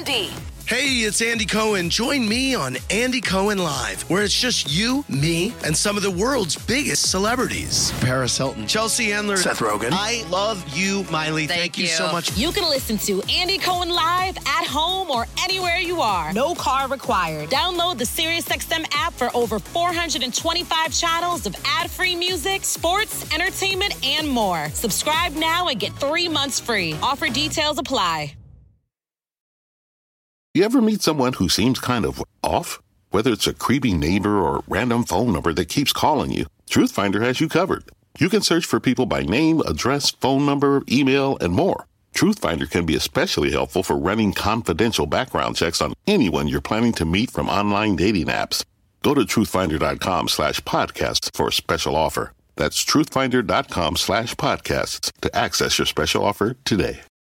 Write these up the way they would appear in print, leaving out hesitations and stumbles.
Andy. Hey, it's Andy Cohen. Join me on Andy Cohen Live, where it's just you, me, and some of the world's biggest celebrities. Paris Hilton, Chelsea Handler, Seth Rogen. I love you, Miley. Thank you so much. You can listen to Andy Cohen Live at home or anywhere you are. No car required. Download the SiriusXM app for over 425 channels of ad-free music, sports, entertainment, and more. Subscribe now and get 3 months free. Offer details apply. You ever meet someone who seems kind of off? Whether it's a creepy neighbor or a random phone number that keeps calling you, Truthfinder has you covered. You can search for people by name, address, phone number, email, and more. Truthfinder can be especially helpful for running confidential background checks on anyone you're planning to meet from online dating apps. Go to truthfinder.com/podcasts for a special offer. That's truthfinder.com/podcasts to access your special offer today.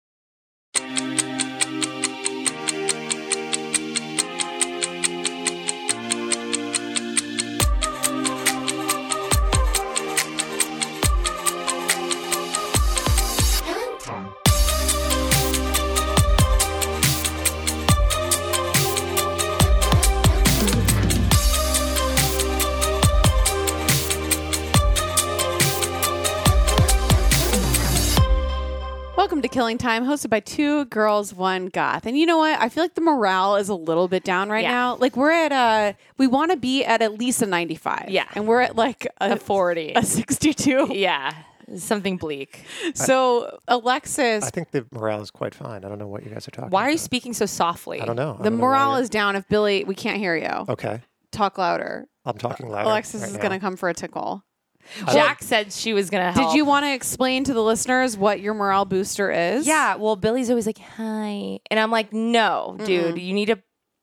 Welcome to Killing Time, hosted by Two Girls, One Goth. And you know what? I feel like the morale is a little bit down right now. Like we're at we want to be at least a 95. Yeah. And we're at like a 40. A 62. Yeah. Something bleak. So Alexis, I think the morale is quite fine. I don't know what you guys are talking about. Why are you speaking so softly? I don't know. the morale is down. If Billy, we can't hear you. Okay. Talk louder. I'm talking louder. Alexis right is now. going to come for a tickle. Jack said she was going to help. Did you want to explain to the listeners what your morale booster is? Yeah. Well, Billy's always like, hi. And I'm like, no, dude, you need to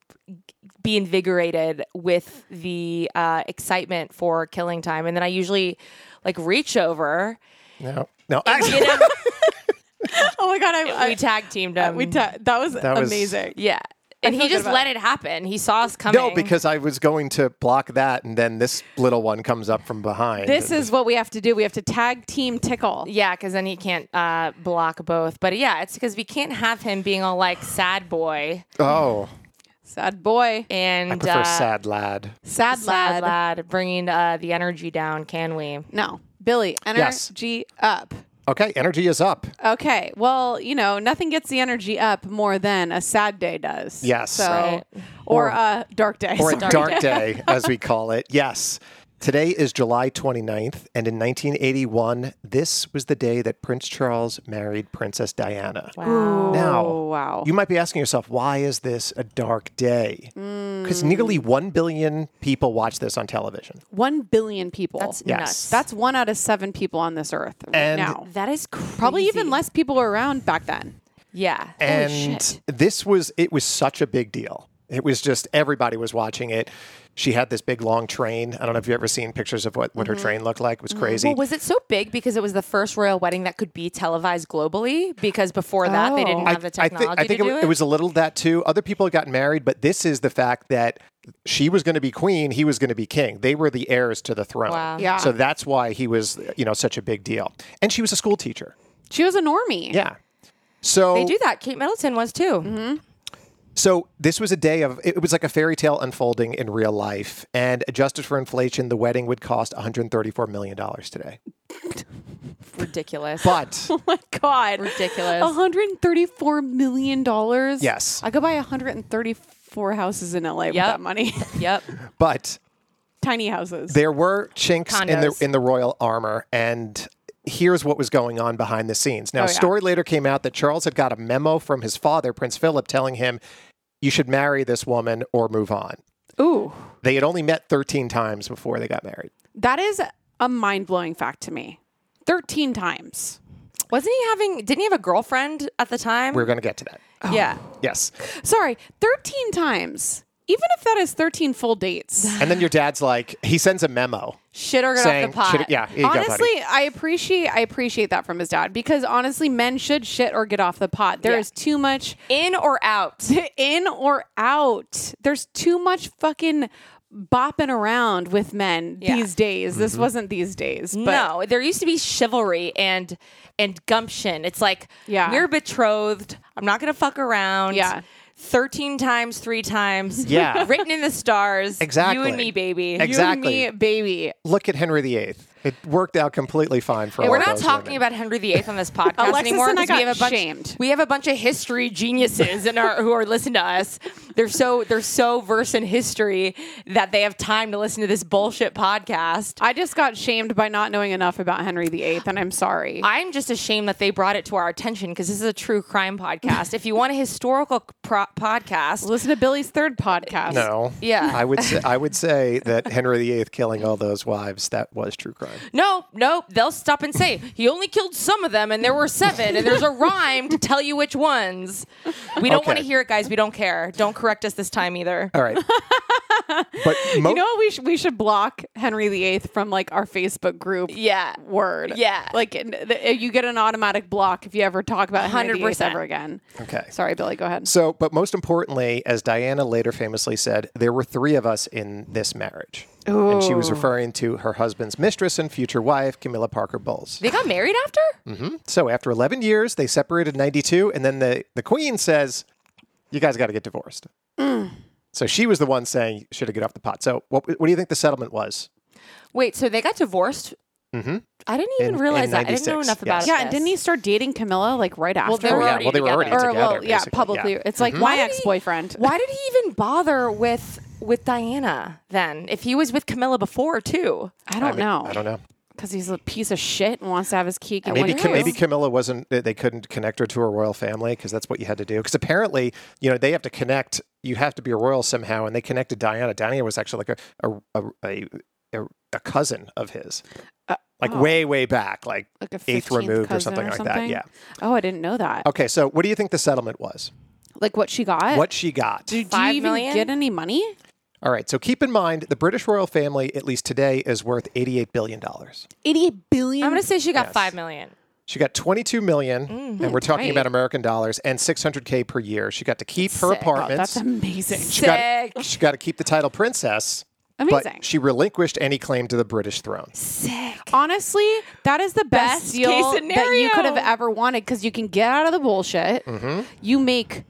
be invigorated with the excitement for Killing Time. And then I usually like reach over. No. And get him. Oh my God. We tag teamed him. That was That was- amazing. Yeah. And I he feel good just about let it happen. He saw us coming. No, because I was going to block that, and then this little one comes up from behind. This is what we have to do. We have to tag team tickle. Yeah, because then he can't block both. But yeah, it's because we can't have him being all like sad boy. Oh, Sad boy. And I prefer sad lad. Sad lad. bringing the energy down, can we? No. Billy, energy up. Okay, energy is up. Okay. Well, you know, nothing gets the energy up more than a sad day does. Yes. So, Right. or a dark day. Or a sorry. dark day, as we call it. Yes. Today is July 29th, and in 1981, this was the day that Prince Charles married Princess Diana. Wow. Now, wow. you might be asking yourself, why is this a dark day? Because nearly 1 billion people watch this on television. 1 billion people. That's Yes. nuts. That's 1 out of 7 people on this earth right And now. That is crazy. Probably even less people were around back then. Yeah. Holy And shit. it was such a big deal. It was just, everybody was watching it. She had this big long train. I don't know if you've ever seen pictures of what her train looked like. It was crazy. Well, was it so big because it was the first royal wedding that could be televised globally? Because before that, they didn't have the technology I think to do it? it was a little that too. Other people got married, but this is the fact that she was going to be queen, he was going to be king. They were the heirs to the throne. Wow. Yeah. So that's why he was, such a big deal. And she was a school teacher. She was a normie. Yeah. So They do that. Kate Middleton was too. Mm-hmm. So this was a day of, it was like a fairy tale unfolding in real life. And adjusted for inflation, the wedding would cost $134 million today. Ridiculous. But Oh my God. Ridiculous. $134 million? yes, I could buy 134 houses in LA with Yep. that money. Yep. but Tiny houses. there were chinks Condos. in the royal armor, and here's what was going on behind the scenes. Now, Oh, a yeah. story later came out that Charles had got a memo from his father, Prince Philip, telling him, you should marry this woman or move on. Ooh. They had only met 13 times before they got married. That is a mind-blowing fact to me. 13 times. Didn't he have a girlfriend at the time? We're going to get to that. Yeah. Yes. Sorry, 13 times. Even if that is 13 full dates. And then your dad's like, he sends a memo Shit or get saying, off the pot. "Should- yeah, here you go, buddy." Honestly, I appreciate that from his dad because honestly, men should shit or get off the pot. There Yeah. is too much In or out? in or out. There's too much fucking bopping around with men Yeah. these days. This wasn't these days. But No, there used to be chivalry and gumption. It's like, Yeah. we're betrothed. I'm not going to fuck around. Yeah. 13 times, 3 times. Yeah. Written in the stars. Exactly. You and me, baby. Exactly. You and me, baby. Look at Henry VIII. It worked out completely fine for all We're of not those talking women. about Henry VIII on this podcast Alexis anymore. and I 'cause got shamed. We have a bunch of history geniuses who are listening to us. They're so versed in history that they have time to listen to this bullshit podcast. I just got shamed by not knowing enough about Henry VIII, and I'm sorry. I'm just ashamed that they brought it to our attention because this is a true crime podcast. If you want a historical podcast, Listen to Billy's third podcast. No. Yeah. I would say that Henry VIII killing all those wives, that was true crime. No, they'll stop and say he only killed some of them, and there were 7, and there's a rhyme to tell you which ones. We don't want to Okay. hear it, guys. We don't care. Don't correct us this time either. All right. But You know what? We should block Henry VIII from like our Facebook group. Yeah. Word. Yeah. Like you get an automatic block if you ever talk about Henry VIII 100%. ever again. Okay. Sorry, Billy. Go ahead. So, but most importantly, as Diana later famously said, there were 3 of us in this marriage. And she was referring to her husband's mistress and future wife, Camilla Parker Bowles. They got married after? So after 11 years, they separated in 92, and then the queen says, you guys got to get divorced. So she was the one saying, should have get off the pot. So what do you think the settlement was? Wait, so they got divorced? Mm-hmm. I didn't even In realize that. I didn't know 96, enough about yes. it. Yeah, and didn't he start dating Camilla like right after? Well, they were already they were already together. together. Or, well, yeah, basically. publicly. Yeah. It's like Why my did he- ex-boyfriend. Why did he even bother with Diana then? If he was with Camilla before too? I don't know. I don't know. Because he's a piece of shit and wants to have his cake and Maybe eat it maybe too. Camilla wasn't. They couldn't connect her to a royal family because that's what you had to do. Because apparently, they have to connect. You have to be a royal somehow, and they connected Diana. Diana was actually like a cousin of his, like way back, like a 8th 15th removed or cousin something like that. Yeah. Oh, I didn't know that. Okay, so what do you think the settlement was? Like what she got? What she got? Do you 5 even million? get any money? All right, so keep in mind the British royal family, at least today, is worth $88 billion. 88 billion. I'm going to say she got Yes. 5 million. She got 22 million, and we're talking great. about American dollars, and 600K per year. She got to keep her Sick. Oh, apartments. That's amazing. She got to keep the title princess. Amazing. But she relinquished any claim to the British throne. Sick. Honestly, that is the best Best deal case that you could have scenario. ever wanted because you can get out of the bullshit. Mm-hmm. You make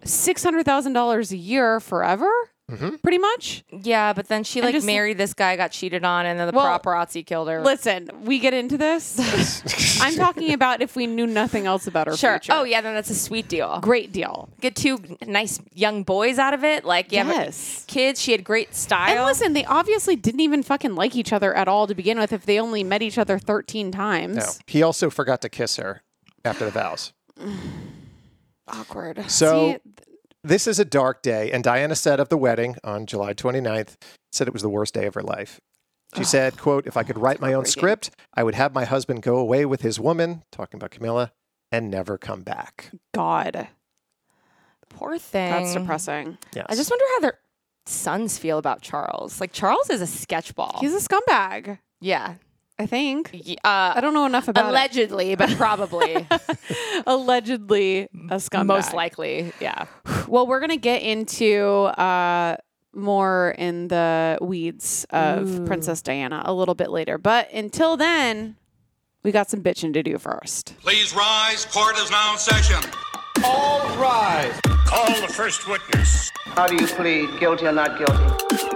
$600,000 a year forever, pretty much. Yeah, but then she just- married this guy, got cheated on, and then the Well, paparazzi killed her. Listen, we get into this. I'm talking about if we knew nothing else about her Sure. future. Oh yeah, then that's a sweet deal. Great deal. Get 2 nice young boys out of it. Like Yes. kids. She had great style. And listen, they obviously didn't even fucking like each other at all to begin with if they only met each other 13 times. No, he also forgot to kiss her after the vows. Awkward. So See, this is a dark day, and Diana said of the wedding on July 29th, said it was the worst day of her life. She said, quote, if I could write my own script, I would have my husband go away with his woman, talking about Camilla, and never come back. God, Poor thing. that's depressing. Yes. I just wonder how their sons feel about Charles. Like Charles is a sketchball. He's a scumbag, yeah. I think. I I don't know enough about allegedly, but probably it. Allegedly a scumbag. most likely. Yeah. Well, we're going to get into more in the weeds of Princess Diana a little bit later. But until then, we got some bitching to do first. Please rise. Court is now in session. All rise. Call the first witness. How do you plead, guilty or not guilty?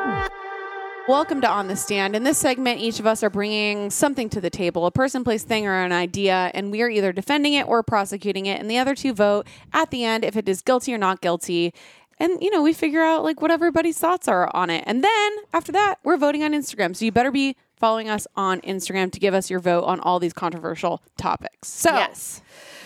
Welcome to On the Stand. In this segment, each of us are bringing something to the table, a person, place, thing, or an idea, and we are either defending it or prosecuting it, and the other two vote at the end if it is guilty or not guilty. And, we figure out like what everybody's thoughts are on it. And then after that, we're voting on Instagram. So you better be following us on Instagram to give us your vote on all these controversial topics. So, Yes.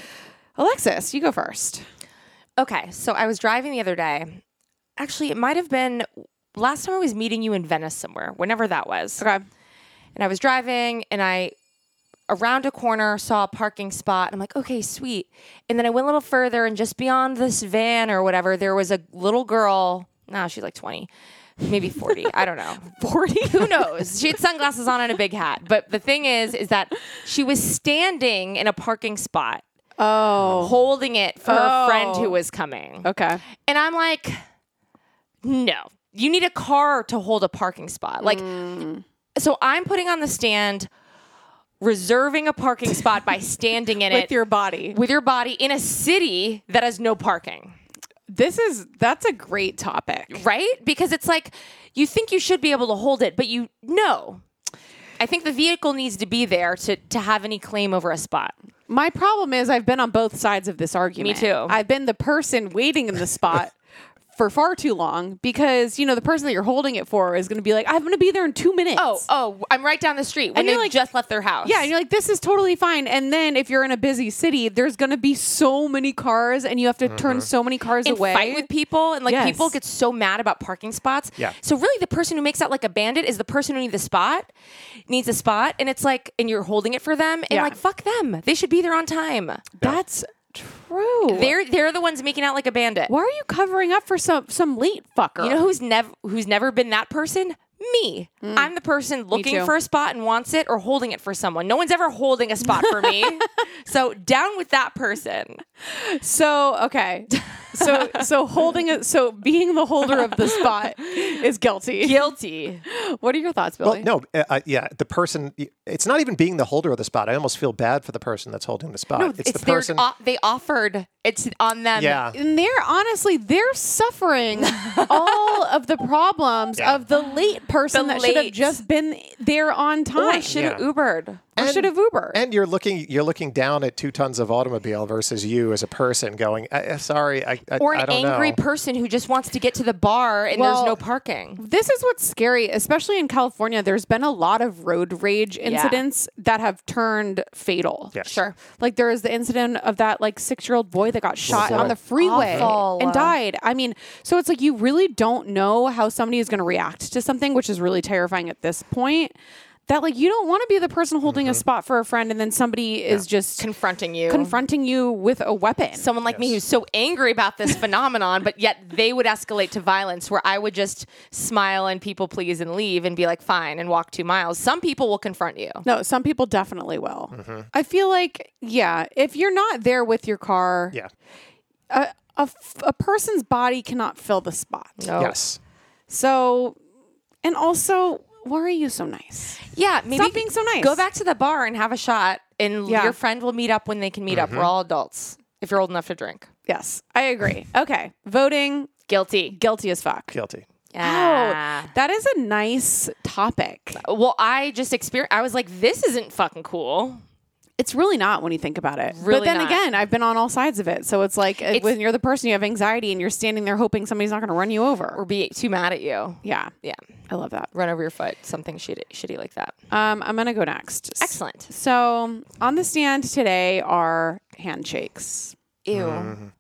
Alexis, you go first. Okay. So I was driving the other day. Actually, it might have been last time I was meeting you in Venice somewhere, whenever that was. Okay. And I was driving and I around a corner saw a parking spot. I'm like, okay, sweet. And then I went a little further and just beyond this van or whatever, there was a little girl. No, she's like 20, maybe 40. I don't know. 40? Who knows? She had sunglasses on and a big hat. But the thing is that she was standing in a parking spot, holding it for her friend who was coming. Okay. And I'm like, no, you need a car to hold a parking spot. Like, so I'm putting on the stand, reserving a parking spot by standing in With it your body. with your body in a city that has no parking. That's a great topic. right? Because it's like you think you should be able to hold it, but no. I think the vehicle needs to be there to have any claim over a spot. My problem is I've been on both sides of this argument. Me too. I've been the person waiting in the spot for far too long because, the person that you're holding it for is going to be like, I'm going to be there in 2 minutes. Oh, I'm right down the street when And you're they like- just left their house. Yeah, and you're like, this is totally fine. And then if you're in a busy city, there's going to be so many cars and you have to turn so many cars and away. fight with people, and Yes. people get so mad about parking spots. Yeah. So really, the person who makes out like a bandit is the person who needs a spot, and it's like, and you're holding it for them, and Yeah. like, fuck them. They should be there on time. That's true. They're the ones making out like a bandit. Why are you covering up for some late fucker? You know who's never been that person? Me. I'm the person looking too. for a spot and wants it, or holding it for someone. No one's ever holding a spot for me. So down with that person. So, okay. So being the holder of the spot is guilty. Guilty. What are your thoughts, Billy? Well, no, the person, it's not even being the holder of the spot. I almost feel bad for the person that's holding the spot. No, it's the person. they offered. It's on them. Yeah. And they're suffering all of the problems Yeah. of the late person The that should have late. just been there on Oh, time. I should have Yeah. Ubered. Or should have Ubered. And you're looking down at 2 tons of automobile versus you as a person going, sorry, I Or I an don't angry know. person who just wants to get to the bar and Well, there's no parking. This is what's scary, especially in California. There's been a lot of road rage incidents that have turned fatal. Yes. Sure. Like there was the incident of that 6-year-old boy that got shot boy. on the freeway Awful. and died. I mean, so it's like you really don't know how somebody is going to react to something, which is really terrifying at this point. That you don't want to be the person holding a spot for a friend and then somebody is just Confronting you. confronting you with a weapon. Someone like me who's so angry about this phenomenon, but yet they would escalate to violence where I would just smile and people please and leave and be like, fine, and walk 2 miles. Some people will confront you. No, some people definitely will. I feel like, if you're not there with your car, Yeah. a person's body cannot fill the spot. No. Yes. So, and also, why are you so nice? Yeah, maybe Stop being so nice. Go back to the bar and have a shot, and Yeah. your friend will meet up when they can meet up. We're all adults if you're old enough to drink. Yes, I agree. Okay, voting Guilty. guilty as fuck. Guilty. Ah. Oh, that is a nice topic. Well, I just experienced. I was like, this isn't fucking cool. It's really not when you think about it. Really but then not. again, I've been on all sides of it. So it's like when you're the person, you have anxiety and you're standing there hoping somebody's not going to run you over. Or be too mad at you. Yeah, Yeah. I love that. Run over your foot. Something shitty like that. I'm going to go next. Excellent. So on the stand today are handshakes. Ew.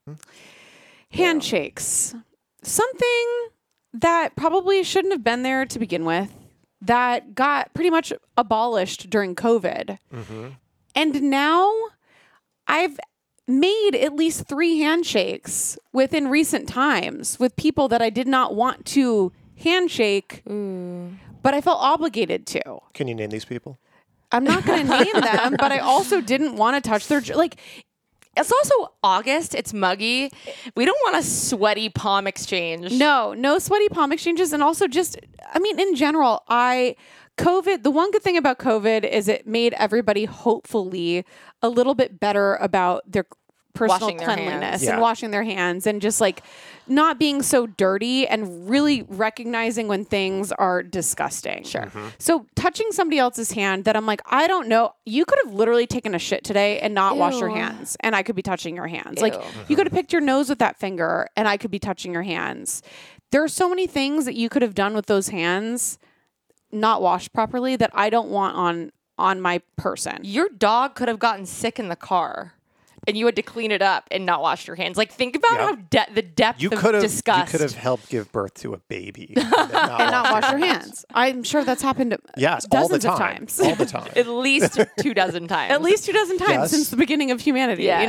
Handshakes. Something that probably shouldn't have been there to begin with, that got pretty much abolished during COVID. And now I've made at least 3 handshakes within recent times with people that I did not want to handshake, but I felt obligated to. Can you name these people? I'm not going to name them, but I also didn't want to touch their... It's also August. It's muggy. We don't want a sweaty palm exchange. No sweaty palm exchanges. And also in general, COVID, the one good thing about COVID is it made everybody hopefully a little bit better about their personal Washing their cleanliness hands. and Yeah. washing their hands and just not being so dirty and really recognizing when things are disgusting. Sure. So touching somebody else's hand that I'm like, I don't know, you could have literally taken a shit today and not washed your Ew. hands and I could be touching your hands. Ew. You could have picked your nose with that finger and I could be touching your hands. There are so many things that you could have done with those hands not washed properly that I don't want on my person. Your dog could have gotten sick in the car, and you had to clean it up and not wash your hands. Think about Yep. how the depth You of could have disgust. helped give birth to a baby And not wash your hands. I'm sure that's happened Yes, all the dozens of time. times. All the time. At least 2 dozen times. At least 2 dozen times Yes. since the beginning of humanity. Yeah.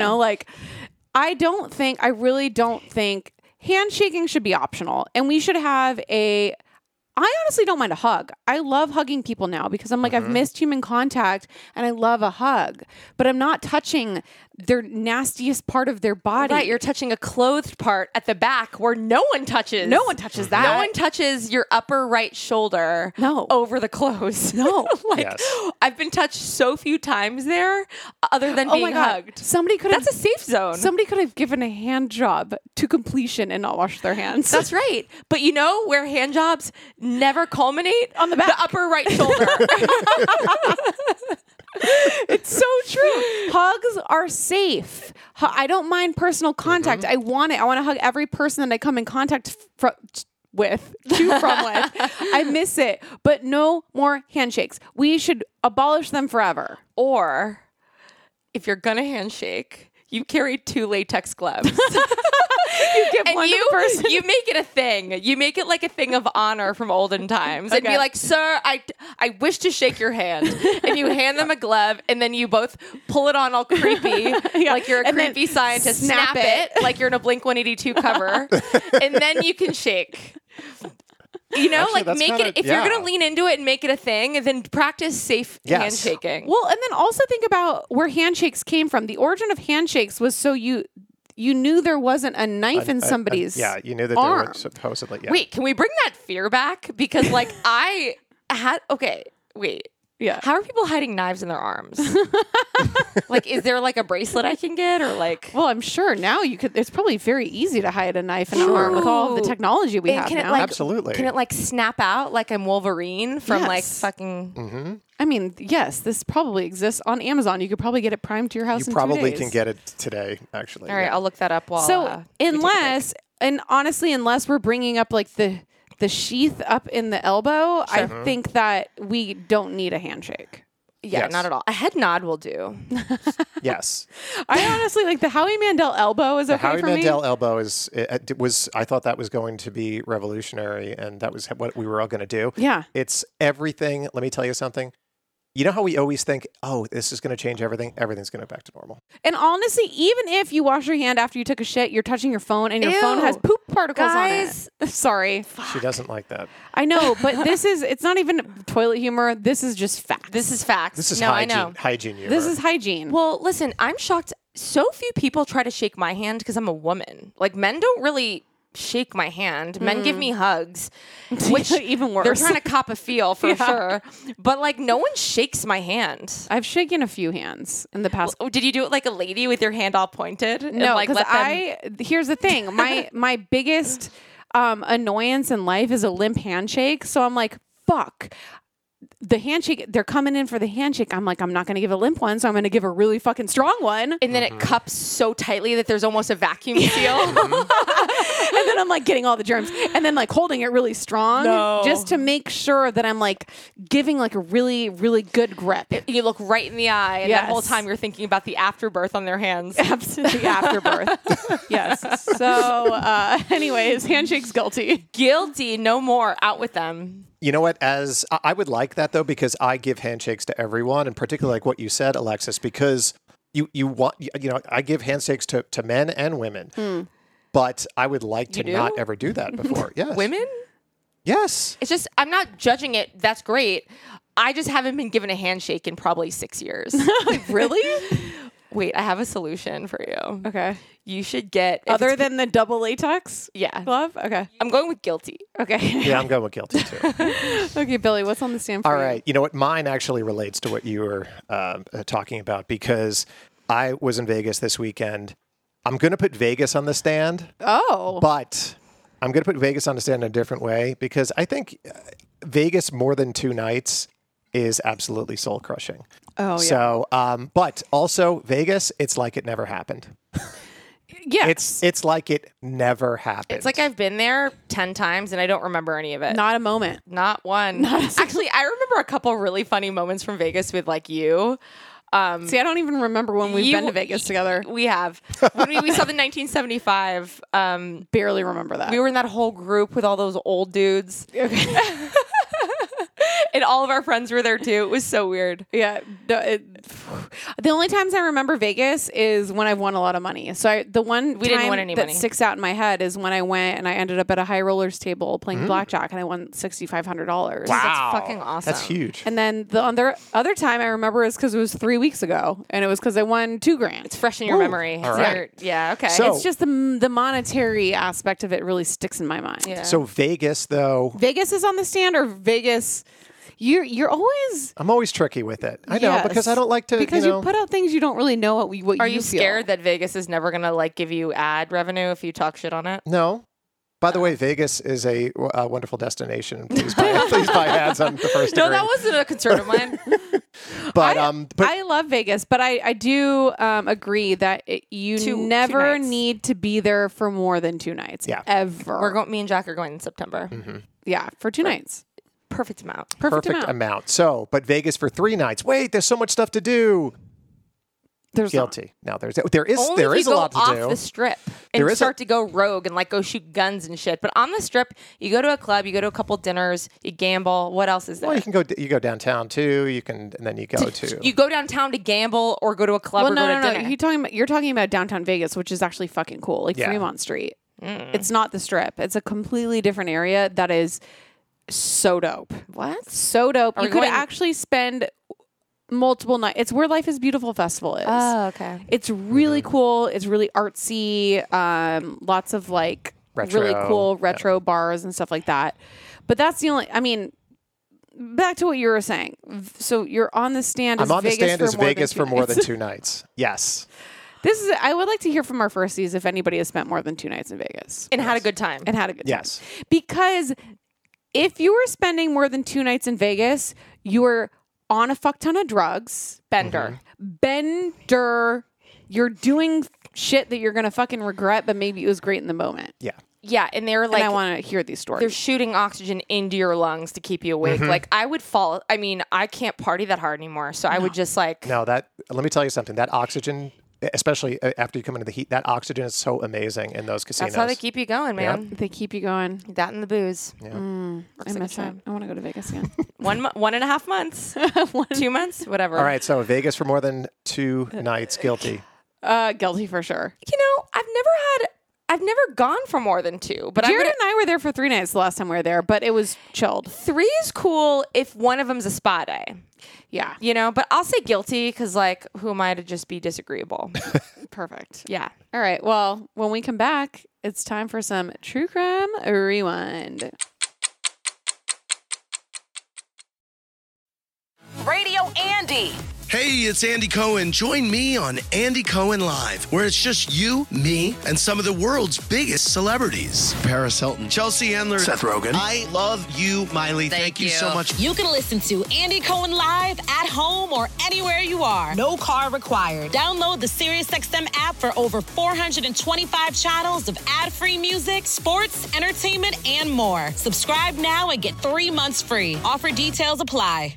I really don't think handshaking should be optional. And we should have I honestly don't mind a hug. I love hugging people now because I'm like, I've missed human contact and I love a hug. But I'm not touching their nastiest part of their body. Right, you're touching a clothed part at the back where no one touches. No one touches that. No one touches your upper right shoulder. No. Over the clothes. No. I've been touched so few times there, other than being hugged. Somebody could have. That's a safe zone. Somebody could have given a hand job to completion and not washed their hands. That's right. But you know where hand jobs never culminate? On the back. The upper right shoulder. It's so true. Hugs are safe. I don't mind personal contact. I want it. I want to hug every person that I come in contact with. I miss it. But no more handshakes. We should abolish them forever. Or if you're going to handshake, you carry 2 latex gloves. You give one to the person. You make it a thing. You make it like a thing of honor from olden times. And be like, sir, I wish to shake your hand. And you hand them a glove, and then you both pull it on all creepy, like you're a creepy scientist. Snap it like you're in a Blink-182 cover. And then you can shake. You know, Actually, make kinda, it, if you're going to lean into it and make it a thing, then practice safe handshaking. Well, and then also think about where handshakes came from. The origin of handshakes was so you knew there wasn't a knife in somebody's you knew that arm. they were supposedly. Yeah. Wait, can we bring that fear back? Because how are people hiding knives in their arms? Like, is there like a bracelet I can get, or like? Well, I'm sure now you could. It's probably very easy to hide a knife in an arm with all of the technology we have now. Absolutely. Can it like snap out like I'm Wolverine from like Yes. fucking? Mm-hmm. I mean, yes, this probably exists on Amazon. You could probably get it primed to your house. You in probably 2 days. can get it today. Actually. All right, yeah. I'll look that up while. So unless we're bringing up like the sheath up in the elbow, I think that we don't need a handshake. Yeah, Yes. not at all. A head nod will do. Yes. I honestly like the Howie Mandel elbow is The okay Howie for Mandel me. elbow was. I thought that was going to be revolutionary, and that was what we were all going to do. Yeah. It's everything. Let me tell you something. You know how we always think, oh, this is going to change everything? Everything's going to go back to normal. And honestly, even if you wash your hand after you took a shit, you're touching your phone and your phone has Ew. poop particles Guys. on it. Sorry. She doesn't like that. I know, but it's not even toilet humor. This is just fact. This is facts. This is no, I know. hygiene humor. This is hygiene. Well, listen, I'm shocked. So few people try to shake my hand because I'm a woman. Like, men don't really shake my hand. Men give me hugs, which Even worse. They're trying to cop a feel for sure. But like, no one shakes my hand. I've shaken a few hands in the past. Oh, did you do it like a lady with your hand all pointed? And, No, like, because let them- here's the thing. My biggest annoyance in life is a limp handshake. So I'm like, fuck. The handshake, they're coming in for the handshake. I'm like, I'm not going to give a limp one, so I'm going to give a really fucking strong one. And then it cups so tightly that there's almost a vacuum seal. And then I'm like getting all the germs and then like holding it really strong just to make sure that I'm like giving like a really, really good grip. You look right in the eye, and that whole Yes. time you're thinking about the afterbirth on their hands. Absolutely afterbirth. Yes. So anyways, handshake's guilty. Guilty, no more. Out with them. You know what? As I would like that though, because I give handshakes to everyone, and particularly like what you said, Alexis, because you want, I give handshakes to men and women, but I would like to do? not ever do that before. Yes. Women? Yes. It's just, I'm not judging it. That's great. I just haven't been given a handshake in probably 6 years. Really? Wait, I have a solution for you. Okay. You should get... if Other it's- than the double latex Yeah. glove? Okay. I'm going with guilty. Okay. Yeah, I'm going with guilty too. Okay, Billy, what's on the stand for All you? right. You know what? Mine actually relates to what you were talking about, because I was in Vegas this weekend. I'm going to put Vegas on the stand, Oh. but I'm going to put Vegas on the stand in a different way, because I think Vegas more than 2 nights is absolutely soul crushing. Oh, yeah. So, but also Vegas, it's like it never happened. Yes. It's like it never happened. It's like I've been there 10 times and I don't remember any of it. Not a moment. Not one. Actually, I remember a couple really funny moments from Vegas with like you. See, I don't even remember when we've been to Vegas together. We have. When we saw the 1975, Barely remember that. we were in that whole group with all those old dudes. And all of our friends were there too. It was so weird. Yeah. The only times I remember Vegas is when I've won a lot of money. So the one We didn't time win any that money. sticks out in my head is when I went and I ended up at a high rollers table playing blackjack and I won $6,500. Wow. That's fucking awesome. That's huge. And then the other time I remember is because it was 3 weeks ago, and it was because I won $2,000. It's fresh in your memory. All right. Yeah, okay. So- It's just the monetary aspect of it really sticks in my mind. Yeah. So Vegas, though, Vegas is on the stand, or Vegas. You're always I'm always tricky with it. I know, because I don't like to, because you know. put out things you don't really know what Are you you feel. scared that Vegas is never going to like give you ad revenue if you talk shit on it? No. By the way, Vegas is a wonderful destination. Please buy ads on the first No, degree. that wasn't a concern of mine. But I love Vegas, but I do agree that you Two never nights. need to be there for more than 2 nights. Yeah. Ever. Me and Jack are going in September. Yeah, for 2 nights. Perfect amount. Perfect perfect amount. amount. So, but Vegas for 3 nights. Wait, there's so much stuff to do. There's not. Guilty. No, there is Only there if is you a go lot to off do. the strip There and is start to go rogue and like go shoot guns and shit. But on the strip, you go to a club, you go to a couple dinners, you gamble. What else is there? Well, you go downtown too. You can, and then you go to. You go downtown to gamble or go to a club Well, or no, go to no, dinner. no. You're talking about downtown Vegas, which is actually fucking cool, like Yeah. Fremont Street. It's not the strip. It's a completely different area that is so dope. What? So dope. Are You we could going- actually spend multiple nights. It's where Life is Beautiful Festival is. Oh, okay. It's really cool. It's really artsy. Lots of like Retro. really cool retro bars and stuff like that. But that's the only. I mean, back to what you were saying. So you're on the stand. I'm as on the Vegas stand for as more than Vegas 2 for more than nights. 2 nights. Yes. This is. I would like to hear from our firsties if anybody has spent more than 2 nights in Vegas And had a good time. and had a good time. Yes. Because if you were spending more than 2 nights in Vegas, you were on a fuck ton of drugs. Bender. Bender. You're doing shit that you're gonna fucking regret, but maybe it was great in the moment. Yeah. Yeah, and they're like and I want to hear these stories. they're shooting oxygen into your lungs to keep you awake. Like I would fall. I mean, I can't party that hard anymore, so I would just like. No, let me tell you something. That oxygen, especially after you come into the heat, that oxygen is so amazing in those casinos. That's how they keep you going, man. They keep you going. That and the booze. I like miss a it. time. I want to go to Vegas again. 1.5 months, 2 months, whatever. All right, so Vegas for more than 2 nights, guilty. Guilty for sure. You know, I've never gone for more than 2, but Jared and I were there for 3 nights the last time we were there, but it was chilled. 3 is cool if one of them's a spa day. Yeah, You know, but I'll say guilty because, like, who am I to just be disagreeable? perfect. Yeah. All right. Well, when we come back, it's time for some True Crime Rewind. Radio Andy. Hey, it's Andy Cohen. Join me on Andy Cohen Live, where it's just you, me, and some of the world's biggest celebrities. Paris Hilton, Chelsea Handler, Seth Rogen. I love you, Miley. Thank you so much. You can listen to Andy Cohen live at home or anywhere you are. No car required. Download the SiriusXM app for over 425 channels of ad-free music, sports, entertainment, and more. Subscribe now and get 3 months free. Offer details apply.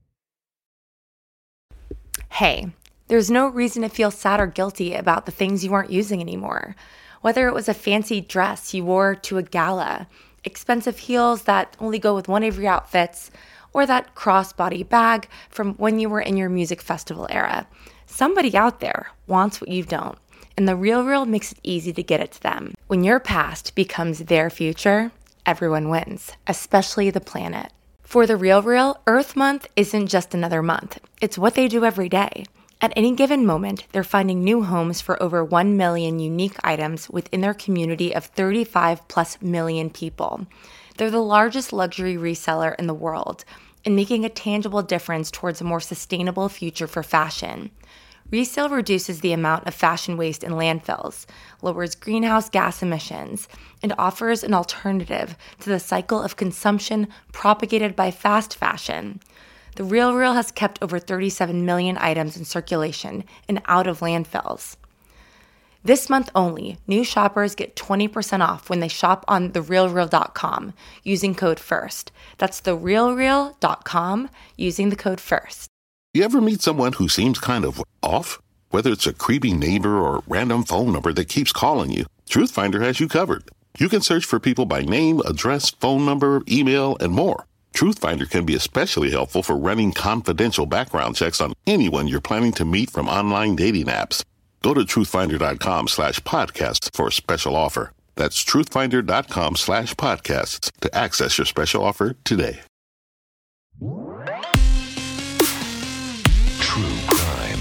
Hey, there's no reason to feel sad or guilty about the things you aren't using anymore. Whether it was a fancy dress you wore to a gala, expensive heels that only go with one of your outfits, or that crossbody bag from when you were in your music festival era. Somebody out there wants what you don't, and The RealReal makes it easy to get it to them. When your past becomes their future, everyone wins, especially the planet. For The RealReal, Earth Month isn't just another month. It's what they do every day. At any given moment, they're finding new homes for over 1 million unique items within their community of 35+ million people. They're the largest luxury reseller in the world and making a tangible difference towards a more sustainable future for fashion. Resale reduces the amount of fashion waste in landfills, lowers greenhouse gas emissions, and offers an alternative to the cycle of consumption propagated by fast fashion. The RealReal has kept over 37 million items in circulation and out of landfills. This month only, new shoppers get 20% off when they shop on therealreal.com using code FIRST. That's therealreal.com using the code FIRST. You ever meet someone who seems kind of off? Whether it's a creepy neighbor or random phone number that keeps calling you, Truthfinder has you covered. You can search for people by name, address, phone number, email, and more. Truthfinder can be especially helpful for running confidential background checks on anyone you're planning to meet from online dating apps. Go to truthfinder.com/podcasts for a special offer. That's truthfinder.com/podcasts to access your special offer today. True crime.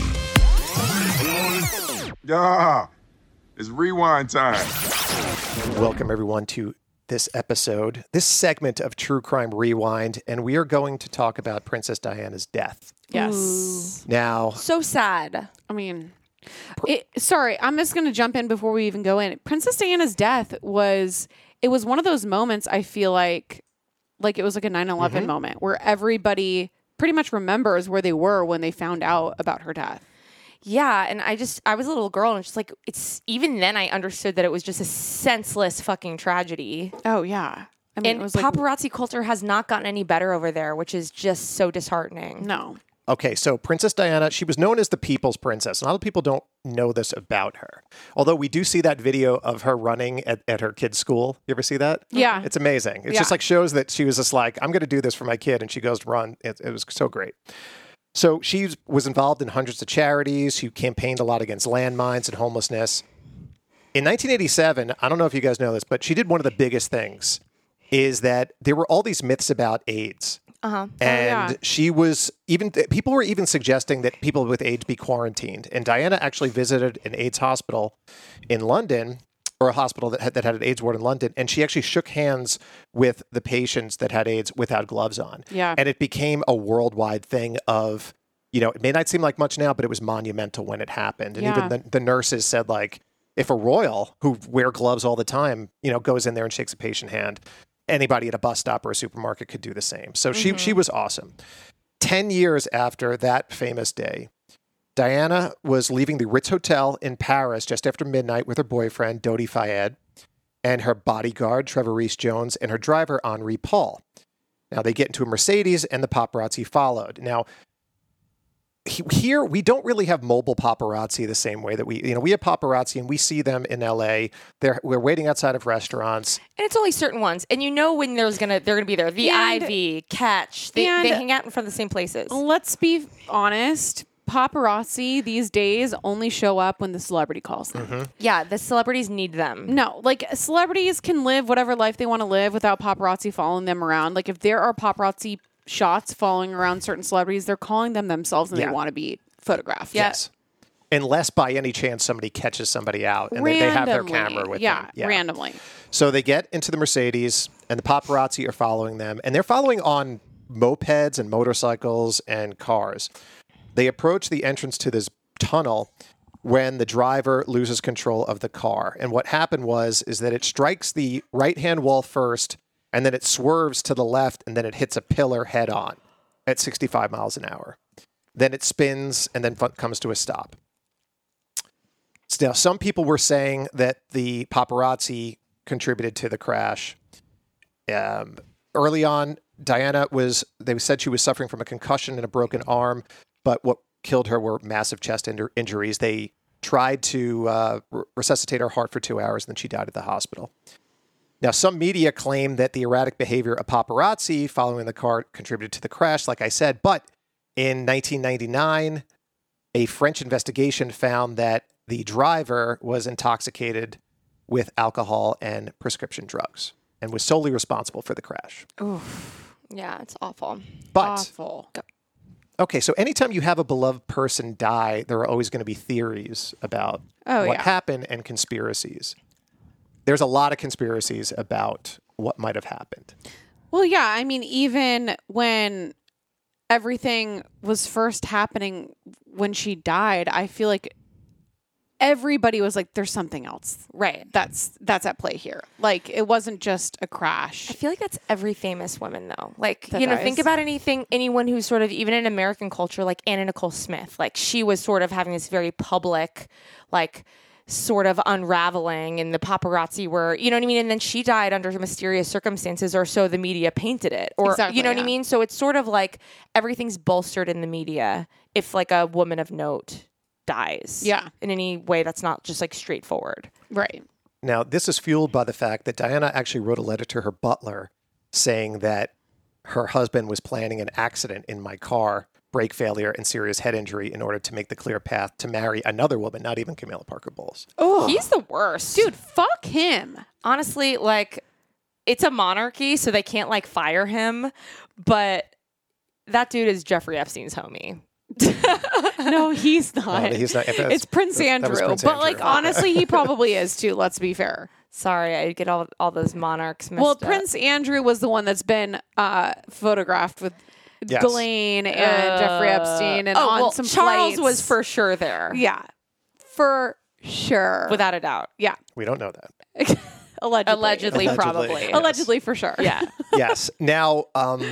Yeah, it's rewind time. Welcome, everyone, to this episode, this segment of True Crime Rewind, and we are going to talk about Princess Diana's death. Yes. Ooh. Now, So sad. I mean, sorry, I'm just going to jump in before we even go in. Princess Diana's death was one of those moments, I feel like it was like a 9/11 moment where everybody pretty much remembers where they were when they found out about her death. Yeah, and I was a little girl, and just like even then I understood that it was just a senseless fucking tragedy. Oh yeah, I mean, And it was paparazzi culture has not gotten any better over there, which is just so disheartening. No. okay, so Princess Diana, she was known as the People's Princess. A lot of people don't know this about her. Although we do see that video of her running at her kid's school. You ever see that? Yeah. It's amazing. It's just like shows that she was just like, I'm going to do this for my kid. And she goes to run. It was so great. So she was involved in hundreds of charities. She campaigned a lot against landmines and homelessness. In 1987, I don't know if you guys know this, but she did one of the biggest things, is that there were all these myths about AIDS. And she was people were even suggesting that people with AIDS be quarantined. And Diana actually visited an AIDS hospital in London, or a hospital that had an AIDS ward in London. And she actually shook hands with the patients that had AIDS without gloves on. Yeah. And it became a worldwide thing of, it may not seem like much now, but it was monumental when it happened. And even the nurses said, like, if a royal who wear gloves all the time, goes in there and shakes a patient hand, anybody at a bus stop or a supermarket could do the same. So she was awesome. 10 years after that famous day, Diana was leaving the Ritz Hotel in Paris just after midnight with her boyfriend, Dodi Fayed, and her bodyguard, Trevor Rees-Jones, and her driver, Henri Paul. Now, they get into a Mercedes, and the paparazzi followed. Now, here, we don't really have mobile paparazzi the same way that we have paparazzi, and we see them in LA. We're waiting outside of restaurants. And it's only certain ones. And when they're gonna be there. The Ivy, Catch. They hang out in front of the same places. Let's be honest. Paparazzi these days only show up when the celebrity calls them. Yeah, the celebrities need them. No, like celebrities can live whatever life they want to live without paparazzi following them around. Like if there are paparazzi shots following around certain celebrities, they're calling them themselves and they want to be photographed. Yes. Unless by any chance somebody catches somebody out and they have their camera with them. Yeah, randomly. So they get into the Mercedes and the paparazzi are following them, and they're following on mopeds and motorcycles and cars. They approach the entrance to this tunnel when the driver loses control of the car. And what happened is that it strikes the right-hand wall first, and then it swerves to the left, and then it hits a pillar head on at 65 miles an hour. Then it spins and then comes to a stop. Now, some people were saying that the paparazzi contributed to the crash. Early on, they said she was suffering from a concussion and a broken arm, but what killed her were massive chest injuries. They tried to resuscitate her heart for 2 hours, and then she died at the hospital. Now, some media claim that the erratic behavior of paparazzi following the car contributed to the crash, like I said. But in 1999, a French investigation found that the driver was intoxicated with alcohol and prescription drugs and was solely responsible for the crash. Oof. Yeah, it's awful. But, awful. Okay, so anytime you have a beloved person die, there are always going to be theories about what happened and conspiracies. There's a lot of conspiracies about what might have happened. Well, yeah. I mean, even when everything was first happening when she died, I feel like everybody was like, there's something else. Right. That's at play here. Like, it wasn't just a crash. I feel like that's every famous woman, though. Like, That think dies. about anyone who's sort of, even in American culture, like Anna Nicole Smith. Like, she was sort of having this very public, like, sort of unraveling, and the paparazzi were, you know what I mean? And then she died under mysterious circumstances, or so the media painted it. Or, Exactly, you know what I mean? So it's sort of like everything's bolstered in the media if, like, a woman of note dies. Yeah. In any way that's not just, like, straightforward. Right. Now, this is fueled by the fact that Diana actually wrote a letter to her butler saying that her husband was planning an accident in my car, brake failure, and serious head injury in order to make the clear path to marry another woman, not even Camilla Parker Bowles. Oh, he's the worst. Dude, fuck him. Honestly, like, it's a monarchy, so they can't, like, fire him. But that dude is Jeffrey Epstein's homie. No, he's not. No, he's not. It's Prince Andrew. Prince But, Andrew. like, honestly, he probably is, too. Let's be fair. Sorry, I get all those monarchs mixed Well, up. Prince Andrew was the one that's been photographed with Yes. Ghislaine and Jeffrey Epstein and on some Charles flights. was for sure there. Yeah, for sure. Without a doubt. Yeah. We don't know that. Allegedly, Allegedly. probably. Yes. Allegedly, for sure. Yeah. Yes. Now,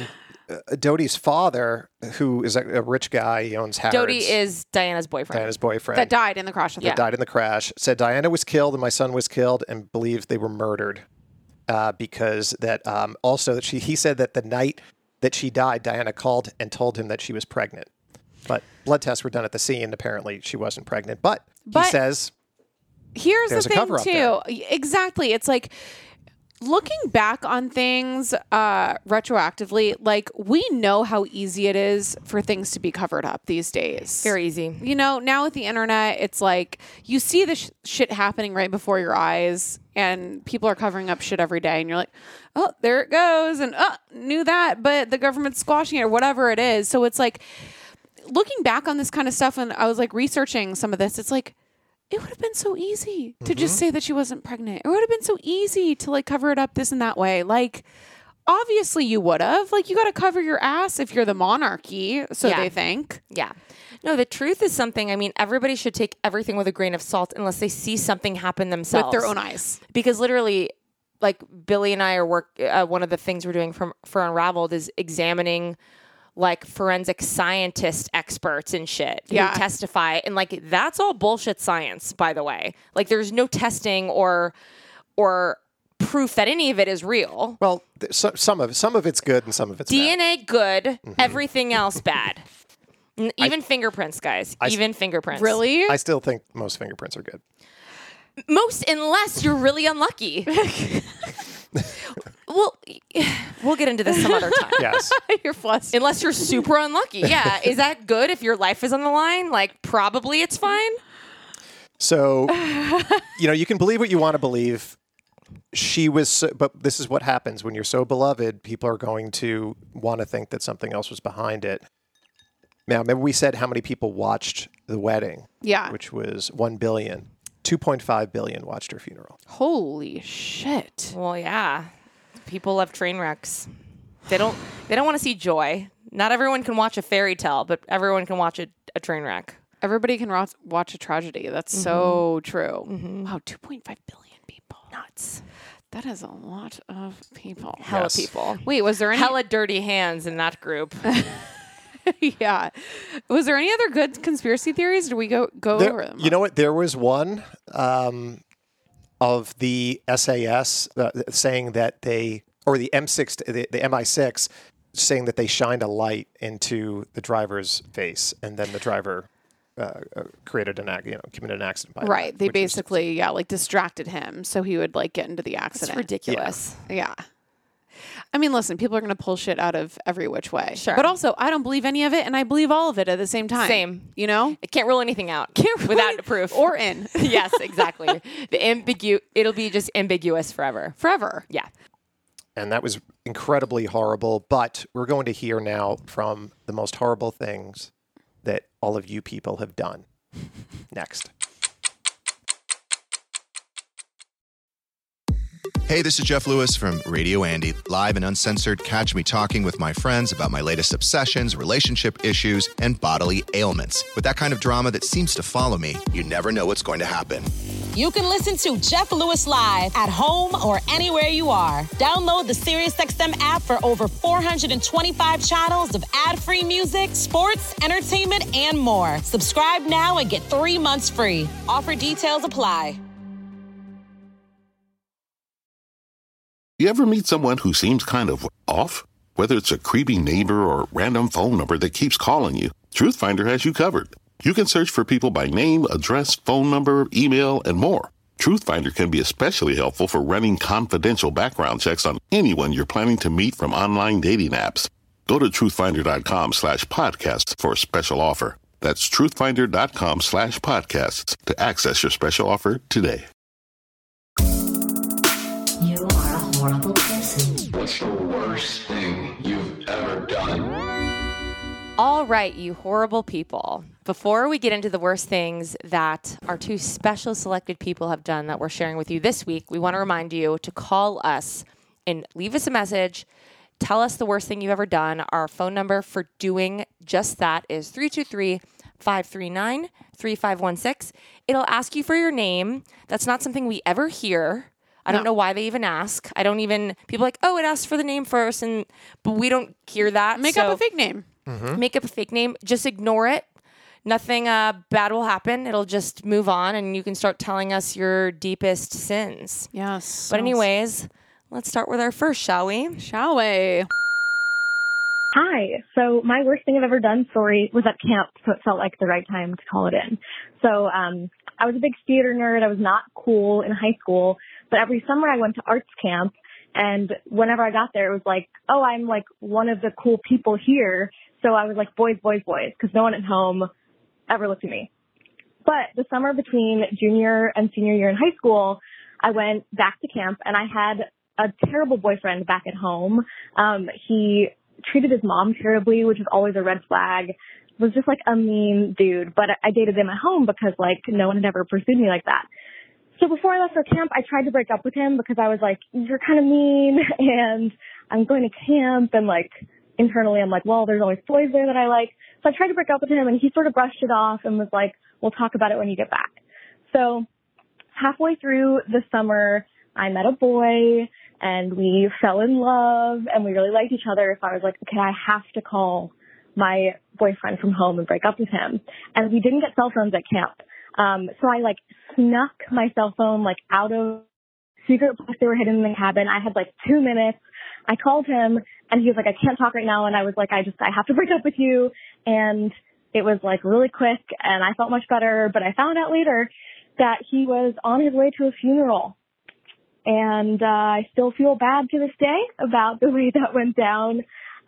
Dodi's father, who is a rich guy, he owns Harrods. Dodi is Diana's boyfriend. Diana's boyfriend. That died in the crash. Yeah. Died in the crash. Said Diana was killed and my son was killed, and believed they were murdered because that also that he said that the night that she died, Diana called and told him that she was pregnant. But blood tests were done at the scene. Apparently, she wasn't pregnant. But he says, here's there's the a thing, cover-up too. there. Exactly. It's like, looking back on things retroactively, like, we know how easy it is for things to be covered up these days. Very easy. You know, now with the internet, it's like you see the shit happening right before your eyes, and people are covering up shit every day, and you're like, oh, there it goes, and knew that, but the government's squashing it, or whatever it is. So it's like, looking back on this kind of stuff, and I was like researching some of this, it's like, it would have been so easy to just say that she wasn't pregnant. It would have been so easy to, like, cover it up this and that way. Like, obviously you would have. Like, you got to cover your ass if you're the monarchy, so Yeah. they think. Yeah. No, the truth is something, I mean, everybody should take everything with a grain of salt unless they see something happen themselves. With their own eyes. Because literally, like, Billy and I are one of the things we're doing for Unraveled is examining, like, forensic scientist experts and shit who Yeah. testify. And, like, that's all bullshit science, by the way. Like, there's no testing or proof that any of it is real. well, some of it's good and some of it's bad. DNA good, everything else bad. Even fingerprints, guys. Even fingerprints. Really? I still think most fingerprints are good. Most, unless you're really unlucky. Well, we'll get into this some other time. Yes. You're flustered. Unless you're super unlucky. Yeah. Is that good if your life is on the line? Like, probably it's fine. So, you can believe what you want to believe. She was, but this is what happens when you're so beloved. People are going to want to think that something else was behind it. Now, remember we said how many people watched the wedding? Yeah. Which was 1 billion. 2.5 billion watched her funeral. Holy shit. Well, yeah. People love train wrecks. They don't want to see joy. Not everyone can watch a fairy tale, but everyone can watch a train wreck. Everybody can watch a tragedy. That's so true. Wow, 2.5 billion people. Nuts. That is a lot of people. Hella Yes. people. Wait, was there any? Hella dirty hands in that group. Yeah. Was there any other good conspiracy theories? Did we go over them? You know what? There was one of the SAS saying that the MI6 saying that they shined a light into the driver's face, and then the driver committed an accident by Right. that, They which is- basically, like, distracted him so he would, like, get into the It's accident. ridiculous. Yeah. I mean, listen, people are going to pull shit out of every which way. Sure. But also, I don't believe any of it, and I believe all of it at the same time. Same. You know? It can't rule anything out without proof. Or in. Yes, exactly. It'll be just ambiguous forever. Forever. Yeah. And that was incredibly horrible. But we're going to hear now from the most horrible things that all of you people have done. Next. Hey, this is Jeff Lewis from Radio Andy. Live and uncensored, catch me talking with my friends about my latest obsessions, relationship issues, and bodily ailments. With that kind of drama that seems to follow me, you never know what's going to happen. You can listen to Jeff Lewis live at home or anywhere you are. Download the SiriusXM app for over 425 channels of ad-free music, sports, entertainment, and more. Subscribe now and get 3 months free. Offer details apply. You ever meet someone who seems kind of off? Whether it's a creepy neighbor or random phone number that keeps calling you, Truthfinder has you covered. You can search for people by name, address, phone number, email, and more. TruthFinder can be especially helpful for running confidential background checks on anyone you're planning to meet from online dating apps. Go to truthfinder.com/podcasts for a special offer. That's truthfinder.com/podcasts to access your special offer today. You are a horrible person. What's the worst thing you've ever done? All right, you horrible people. Before we get into the worst things that our two special selected people have done that we're sharing with you this week, we want to remind you to call us and leave us a message. Tell us the worst thing you've ever done. Our phone number for doing just that is 323-539-3516. It'll ask you for your name. That's not something we ever hear. I don't know why they even ask. People are like, oh, it asks for the name first, but we don't hear that. Make up a fake name. Make up a fake name. Just ignore it. Nothing bad will happen. It'll just move on, and you can start telling us your deepest sins. Yes. But anyways, let's start with our first, shall we? Shall we? Hi. So my worst thing I've ever done story was at camp, so it felt like the right time to call it in. So I was a big theater nerd. I was not cool in high school, but every summer I went to arts camp, and whenever I got there, it was like, oh, I'm like one of the cool people here. So I was like, boys, boys, boys, because no one at home ever looked at me. But the summer between junior and senior year in high school, I went back to camp, and I had a terrible boyfriend back at home. He treated his mom terribly, which is always a red flag. Was just like a mean dude, but I dated him at home because like no one had ever pursued me like that. So before I left for camp, I tried to break up with him because I was like, you're kind of mean and I'm going to camp, and like internally I'm like, well, there's always boys there that I like. So I tried to break up with him, and he sort of brushed it off and was like, we'll talk about it when you get back. So halfway through the summer, I met a boy and we fell in love and we really liked each other. So I was like, okay, I have to call my boyfriend from home and break up with him. And we didn't get cell phones at camp. So I like snuck my cell phone like out of secret place they were hidden in the cabin. I had like 2 minutes. I called him and he was like, I can't talk right now. And I was like, I have to break up with you. And it was like really quick and I felt much better. But I found out later that he was on his way to a funeral. And I still feel bad to this day about the way that went down.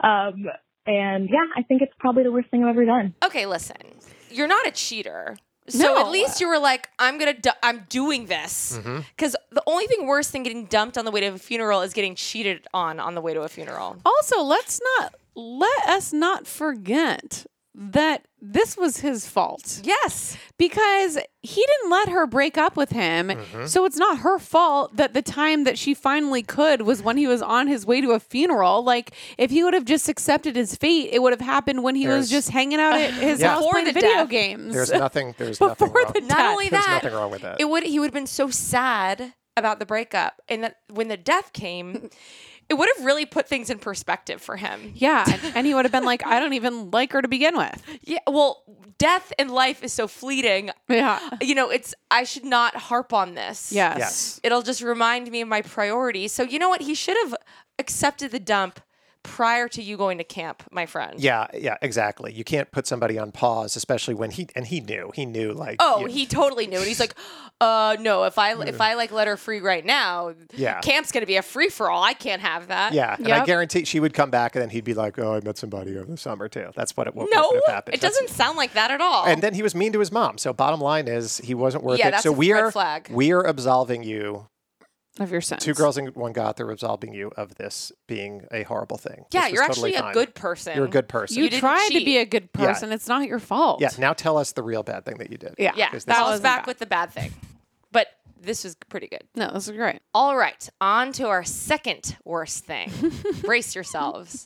And yeah, I think it's probably the worst thing I've ever done. Okay, listen, you're not a cheater. So at least you were like, I'm doing this. Because the only thing worse than getting dumped on the way to a funeral is getting cheated on the way to a funeral. Also, let us not forget that this was his fault. Yes. Because he didn't let her break up with him. So it's not her fault that the time that she finally could was when he was on his way to a funeral. Like, if he would have just accepted his fate, it would have happened when he was just hanging out at his house playing video games. There's nothing wrong. Not only that, there's nothing wrong with that. He would have been so sad about the breakup, and that when the death came, it would have really put things in perspective for him. Yeah, and he would have been like, I don't even like her to begin with. Yeah, well, death and life is so fleeting. Yeah. I should not harp on this. Yes. It'll just remind me of my priorities. So you know what? He should have accepted the dump prior to you going to camp, my friend. Yeah, exactly. You can't put somebody on pause, especially when he knew like. Oh, he totally knew, and he's like, no, if I like let her free right now, camp's gonna be a free for all. I can't have that. Yeah, and I guarantee she would come back, and then he'd be like, oh, I met somebody over the summer too. That's what would have happened. It doesn't sound like that at all. And then he was mean to his mom. So bottom line is, he wasn't worth it. That's so a red flag. We are absolving you. Of your sins. 2 girls and 1 God, they're absolving you of this being a horrible thing. Yeah, you're actually a good person. You're a good person. You tried to be a good person. Yeah. It's not your fault. Yeah, now tell us the real bad thing that you did. Yeah. Tell us back with the bad thing. But this was pretty good. No, this was great. All right, on to our second worst thing. Brace yourselves.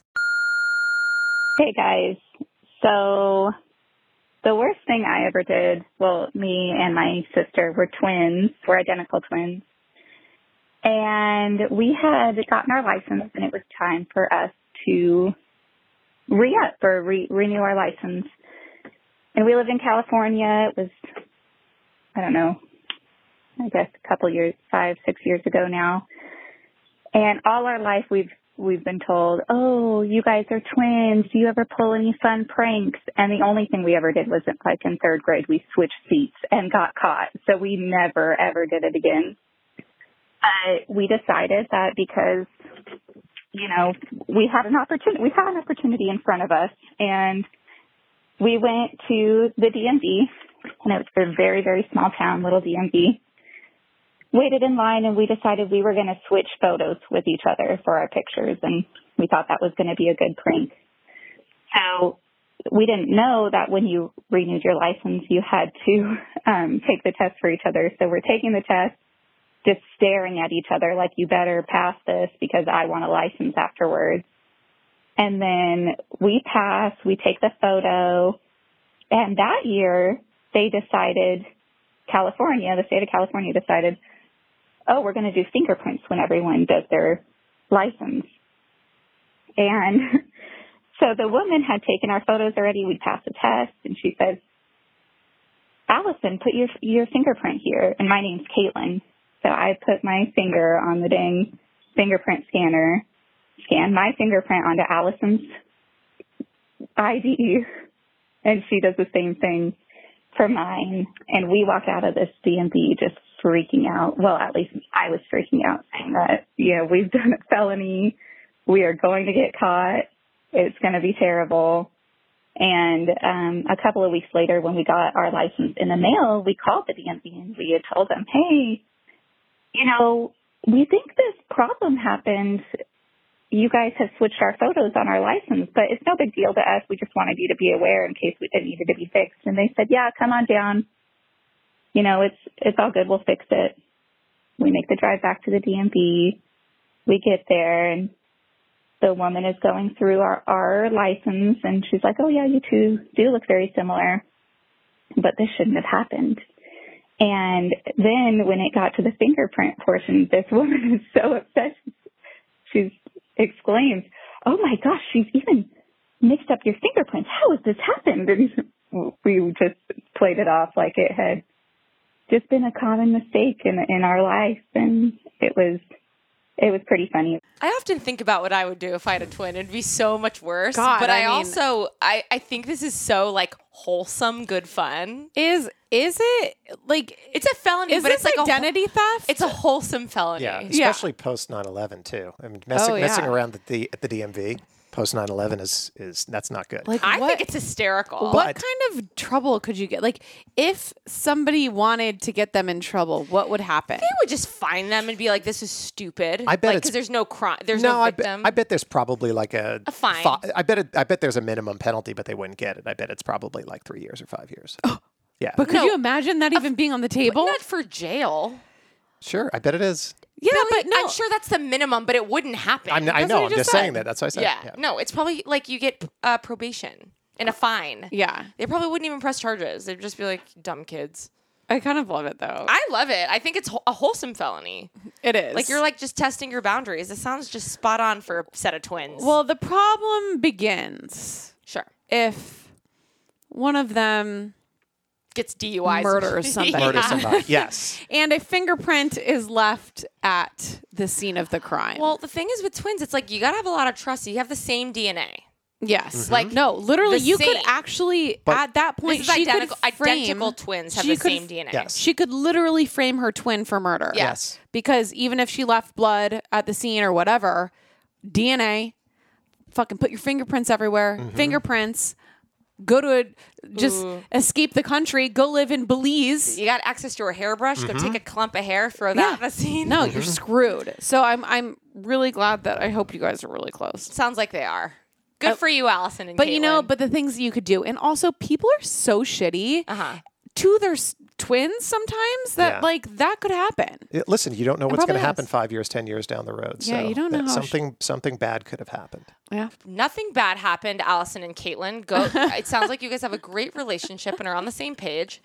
Hey, guys. So the worst thing I ever did, well, me and my sister were twins. We're identical twins. And we had gotten our license, and it was time for us to re-up or renew our license. And we live in California. It was, I don't know, I guess a couple years, 5, 6 years ago now. And all our life we've we've been told, oh, you guys are twins. Do you ever pull any fun pranks? And the only thing we ever did was like in third grade, we switched seats and got caught. So we never, ever did it again. We decided that because, you know, we had an opportunity in front of us, and we went to the DMV, and it was a very, very small town, little DMV. Waited in line, and we decided we were going to switch photos with each other for our pictures, and we thought that was going to be a good prank. So we didn't know that when you renewed your license, you had to take the test for each other. So we're taking the test, just staring at each other like, you better pass this because I want a license afterwards. And then we pass, we take the photo, and that year they decided, the state of California decided, oh, we're going to do fingerprints when everyone does their license. And so the woman had taken our photos already. We passed the test, and she said, Allison, put your fingerprint here. And my name's Caitlin. So I put my finger on the dang fingerprint scanner, scanned my fingerprint onto Allison's ID, and she does the same thing for mine. And we walked out of this DMV just freaking out. Well, at least I was freaking out, saying that, you know, we've done a felony. We are going to get caught. It's going to be terrible. And a couple of weeks later, when we got our license in the mail, we called the DMV and we had told them, hey, you know, we think this problem happened. You guys have switched our photos on our license, but it's no big deal to us. We just wanted you to be aware in case it needed to be fixed. And they said, yeah, come on down. You know, it's all good. We'll fix it. We make the drive back to the DMV. We get there, and the woman is going through our license, and she's like, oh, yeah, you two do look very similar, but this shouldn't have happened. And then when it got to the fingerprint portion, this woman is so upset. She exclaims, oh, my gosh, she's even mixed up your fingerprints. How has this happened? And we just played it off like it had just been a common mistake in our life. And it was pretty funny. I often think about what I would do if I had a twin. It'd be so much worse. God, but I I think this is so like wholesome, good fun. Is it like it's a felony? But it's like identity theft. It's a wholesome felony. Yeah, especially post 9/11 too. I mean, messing around at the DMV post 9/11 is that's not good. Like, I think it's hysterical. What kind of trouble could you get? Like, if somebody wanted to get them in trouble, what would happen? They would just find them and be like, "This is stupid." I bet because there's no crime. There's no victim. I bet there's probably like a fine. I bet there's a minimum penalty, but they wouldn't get it. I bet it's probably like 3 years or 5 years. Yeah. But could you imagine that even being on the table? Not for jail. Sure, I bet it is. Yeah, really? but no. I'm sure that's the minimum, but it wouldn't happen. I know. I'm just saying that. That's what I said. Yeah. No, it's probably like you get probation and a fine. Yeah. They probably wouldn't even press charges. They'd just be like, dumb kids. I kind of love it, though. I love it. I think it's a wholesome felony. It is. Like, you're like just testing your boundaries. It sounds just spot on for a set of twins. Well, the problem begins. Sure. If one of them gets DUIs. Murders somebody. Murder somebody. Yes. And a fingerprint is left at the scene of the crime. Well, the thing is with twins, it's like you got to have a lot of trust. You have the same DNA. Yes. Mm-hmm. Like, no, literally, you same. could actually, at that point, this is she identical twins have the same DNA. Yes. She could literally frame her twin for murder. Yes. Because even if she left blood at the scene or whatever, DNA, fucking put your fingerprints everywhere, fingerprints, go to escape the country, go live in Belize. You got access to a hairbrush, go take a clump of hair, throw that at the scene. No, you're screwed. So I'm really glad that I hope you guys are really close. Sounds like they are. Good for you, Allison and But Caitlin. you know, but the things that you could do, and also people are so shitty to their twins sometimes that like that could happen. Listen, you don't know what's going to happen has. 5 years, 10 years down the road. Yeah, so you don't know how something bad could have happened. Yeah. Nothing bad happened, Allison and Caitlin. Go. It sounds like you guys have a great relationship and are on the same page.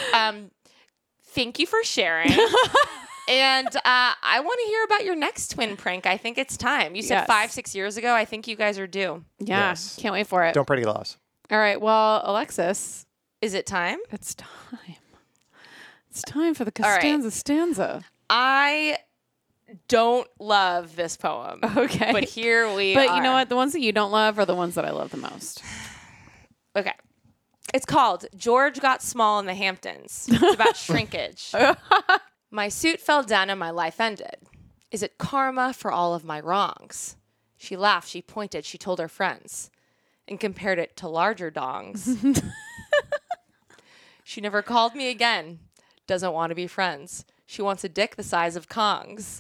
Thank you for sharing. And I want to hear about your next twin prank. I think it's time. You said 5-6 years ago. I think you guys are due. Yeah. Yes. Can't wait for it. Don't pretty loss. All right. Well, Alexis. Is it time? It's time. It's time for the Costanza stanza. I don't love this poem. Okay. But here we But are. you know what? The ones that you don't love are the ones that I love the most. Okay. It's called George Got Small in the Hamptons. It's about shrinkage. My suit fell down and my life ended. Is it karma for all of my wrongs? She laughed, she pointed, she told her friends and compared it to larger dongs. She never called me again. Doesn't want to be friends. She wants a dick the size of Kong's.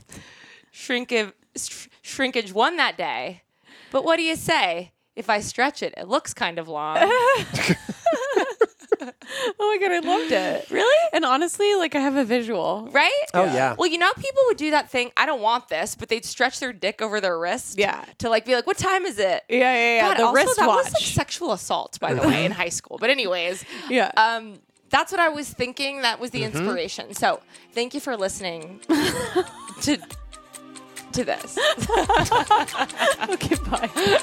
Shrinkage won that day. But what do you say? If I stretch it, it looks kind of long. Oh my God, I loved it. Really? And honestly, like I have a visual. Right? Oh, yeah. Well, you know, people would do that thing. I don't want this, but they'd stretch their dick over their wrist. Yeah. To like be like, what time is it? Yeah. God, The also, that wristwatch. was like sexual assault, by the way, in high school. But anyways. Yeah. That's what I was thinking. That was the inspiration. So thank you for listening to this. Okay, bye.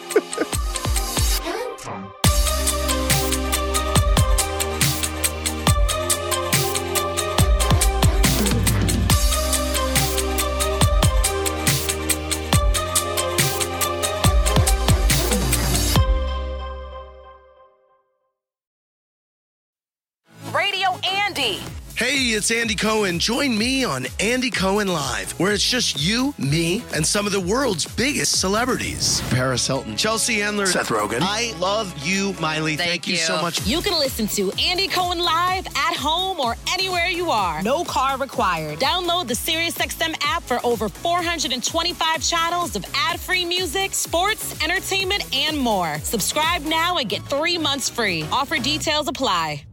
Radio Andy. Hey, it's Andy Cohen. Join me on Andy Cohen Live, where it's just you, me, and some of the world's biggest celebrities. Paris Hilton, Chelsea Handler, Seth Rogen. I love you, Miley. Thank you so much. You can listen to Andy Cohen Live at home or anywhere you are. No car required. Download the SiriusXM app for over 425 channels of ad-free music, sports, entertainment, and more. Subscribe now and get 3 months free. Offer details apply.